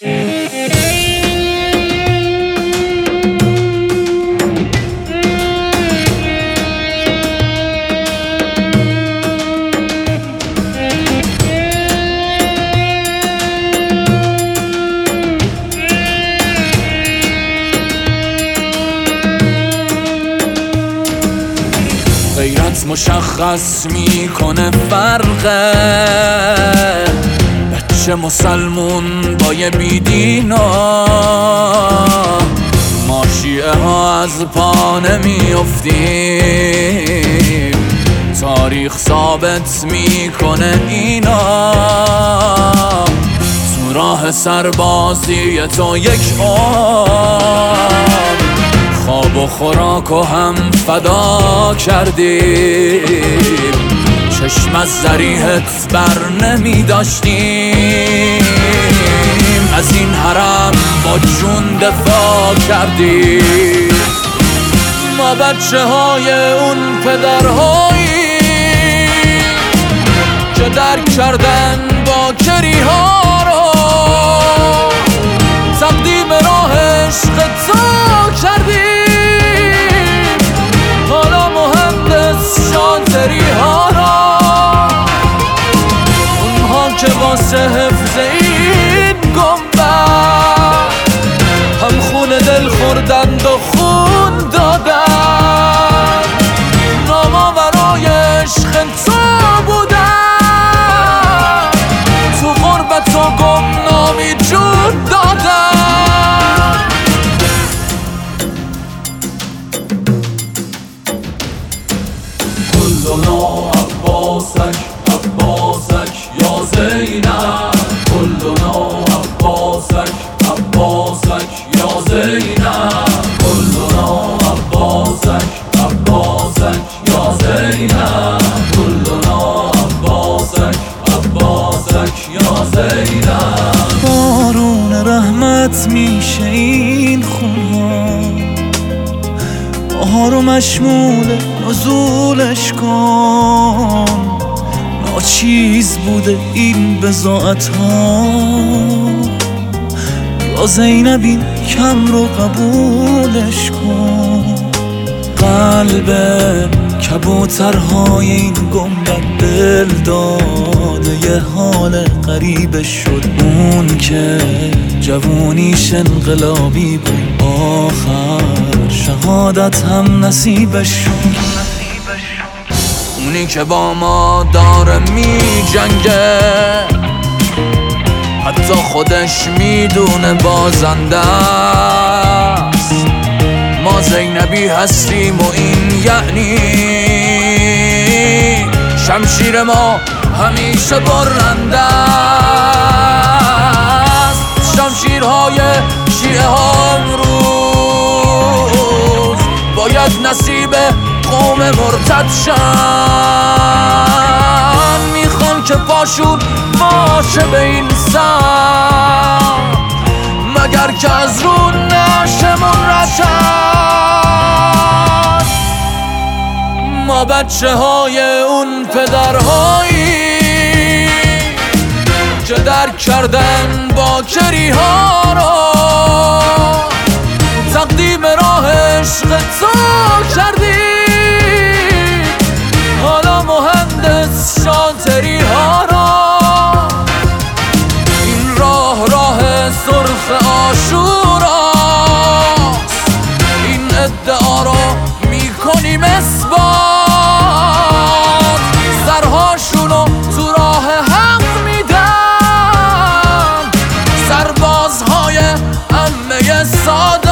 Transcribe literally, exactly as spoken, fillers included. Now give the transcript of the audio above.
غیرت مشخص میکنه فرقه بچه مسلمون با یه بیدینا. ما شیعه ها از پا نمیافتیم، تاریخ ثابت میکنه اینا. تو راه سربازی تو یک عمر خواب و خوراک و هم فدا کردیم، چشم از ذریحت بر نمی داشتیم، از این حرم با جون دفاع کردیم. ما بچه های اون پدرهایی که درک کردن با کری ها رو، تقدیم راه عشق تو کردیم. حالا مهندس شاطری ها را، اونها که واسه حفظ این گنبد هم خون دل خوردند و خون دادن. ناما برای عشق تو بودن، تو غربت و گمنامی جون دادن. كلنا عباسك عباسك يا زينب، كلنا عباسك عباسك يا زينب، كلنا عباسك عباسك يا زينب، كلنا عباسك عباسك يا زينب. بارون رحمت میشه این خونها، بهار و مشمول نزولش کن. ناچیز بوده این بضاعت ها، یا زینب این کم رو قبولش کن. قلب کبوترهای این گنبد دل داده یه حال غریبش شد. اون که جوونیش انقلابی بود، آخر شهادت هم نصیبش شد. اونی که با ما داره می جنگه، حتی خودش میدونه بازنده است. ما زینبی هستیم و این یعنی شمشیر ما همیشه برنده است. شمشیرهای شیعه ها امروز باید نصیب قوم مرتد شن. میخوان که پاشون باشه به این سر، مگر که از رو نشمون رشن. ما بچه های اون پدرهایی که درک کردن با کری ها رو، تقدیم راه عشق تو کردیم. حالا مهندس شاطری ها را، این راه راه سرخ عاشوراست. این ادعا رو میکنیم اثبات، سرهاشونو تو راه حق میدن. سربازهای عمه ساده